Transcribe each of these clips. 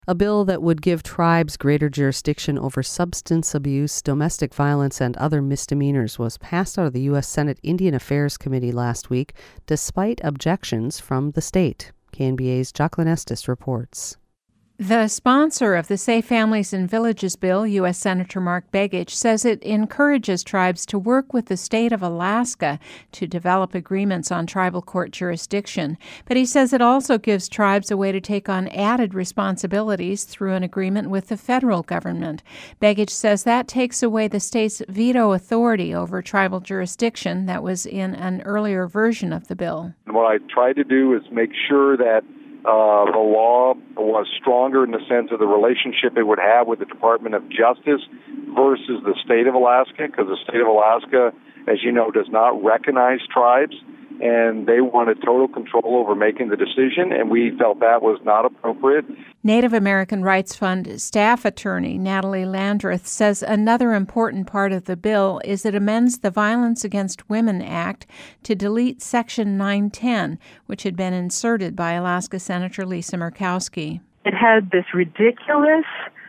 A bill that would give tribes greater jurisdiction over substance abuse, domestic violence, and other misdemeanors was passed out of the U.S. Senate Indian Affairs Committee last week, despite objections from the state. KNBA's Jacqueline Estes reports. The sponsor of the Safe Families and Villages bill, U.S. Senator Mark Begich, says it encourages tribes to work with the state of Alaska to develop agreements on tribal court jurisdiction. But he says it also gives tribes a way to take on added responsibilities through an agreement with the federal government. Begich says that takes away the state's veto authority over tribal jurisdiction that was in an earlier version of the bill. What I tried to do is make sure that the law was stronger in the sense of the relationship it would have with the Department of Justice versus the state of Alaska, because the state of Alaska, as you know, does not recognize tribes, and they wanted total control over making the decision, and we felt that was not appropriate. Native American Rights Fund staff attorney Natalie Landreth says another important part of the bill is it amends the Violence Against Women Act to delete Section 910, which had been inserted by Alaska Senator Lisa Murkowski. It had this ridiculous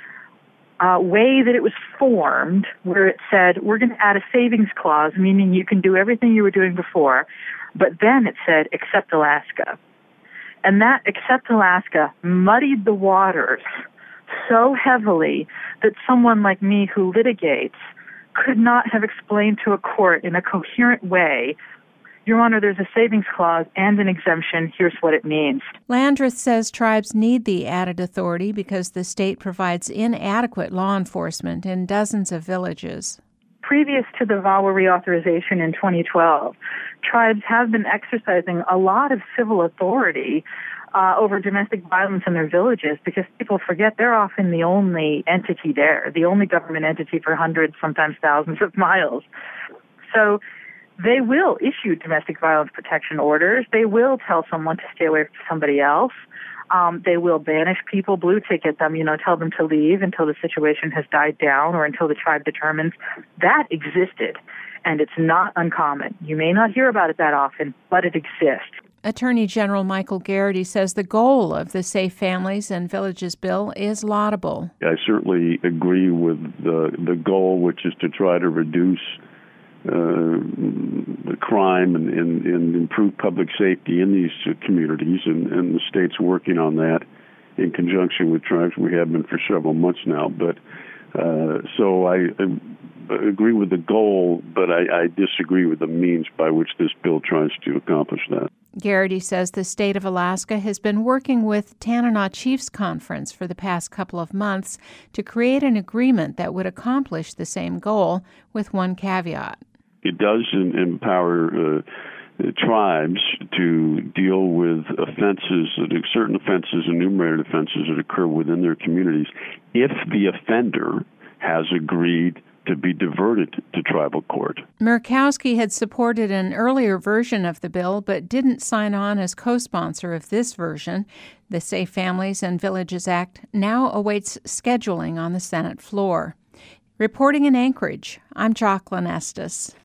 way that it was formed, where it said, we're going to add a savings clause, meaning you can do everything you were doing before, but then it said, except Alaska. And that except Alaska muddied the waters so heavily that someone like me who litigates could not have explained to a court in a coherent way, Your Honor, there's a savings clause and an exemption. Here's what it means. Landreth says tribes need the added authority because the state provides inadequate law enforcement in dozens of villages. Previous to the VAWA reauthorization in 2012, tribes have been exercising a lot of civil authority over domestic violence in their villages because people forget they're often the only entity there, the only government entity for hundreds, sometimes thousands of miles. So they will issue domestic violence protection orders. They will tell someone to stay away from somebody else. They will banish people, blue ticket them, tell them to leave until the situation has died down or until the tribe determines. That existed, and it's not uncommon. You may not hear about it that often, but it exists. Attorney General Michael Garrity says the goal of the Safe Families and Villages bill is laudable. I certainly agree with the goal, which is to try to reduce the crime and improve public safety in these communities, and the state's working on that in conjunction with tribes. We have been for several months now. But so I agree with the goal, but I disagree with the means by which this bill tries to accomplish that. Garrity says the state of Alaska has been working with Tanana Chiefs Conference for the past couple of months to create an agreement that would accomplish the same goal, with one caveat. It does empower tribes to deal with offenses, certain offenses, enumerated offenses that occur within their communities, if the offender has agreed to be diverted to tribal court. Murkowski had supported an earlier version of the bill, but didn't sign on as co-sponsor of this version. The Safe Families and Villages Act now awaits scheduling on the Senate floor. Reporting in Anchorage, I'm Jacqueline Estes.